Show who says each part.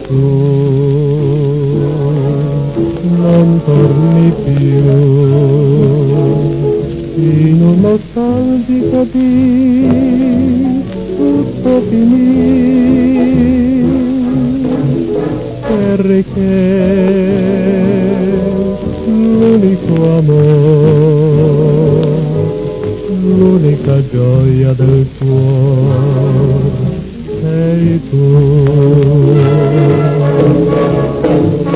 Speaker 1: tu non torni più in un nostalgico dì tutto finì, perché l'unico amore, l'unica gioia del cuore sei tu.